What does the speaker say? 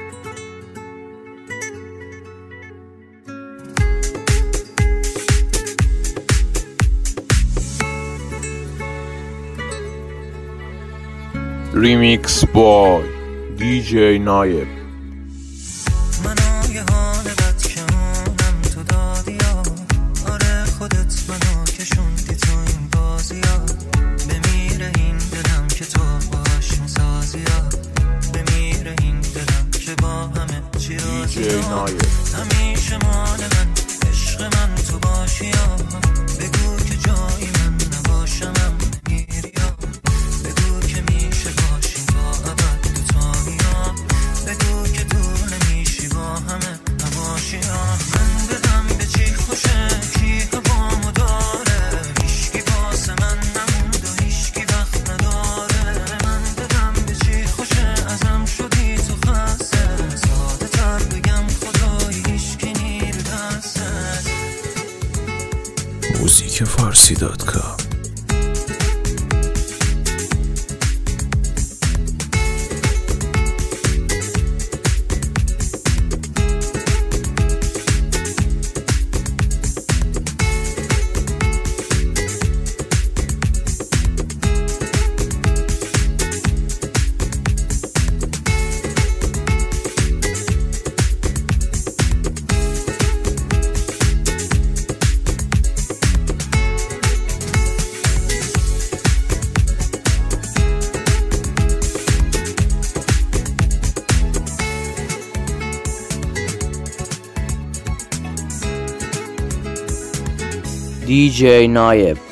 ریمیکس بای دیجی نایب. منو یه حال بد کمونم تو دادی ها، آره خودت منو کشوندی تو این بازی ها. بمیره این دلم که تو باش میسازی ها، بمیره این دلم که با همه چی رازی ها. همیشه مال من عشق من تو باشی ها، بگو که جایی من نباشم میری ها، بگو که میشه باشیم تا ابد دوتایی ها، بگو که دور نمیشی با همه نباشی ها. من بدم به چی خوشه کی هوامو داره، هیشکی واسه من نموند و هیشکی وقت نداره. من بدم به چی خوشه ازم شدی تو خسته، ساده تر بگم خدایی هیشکی نیرو دسته. موزیک فارسی.com دیجی نایب.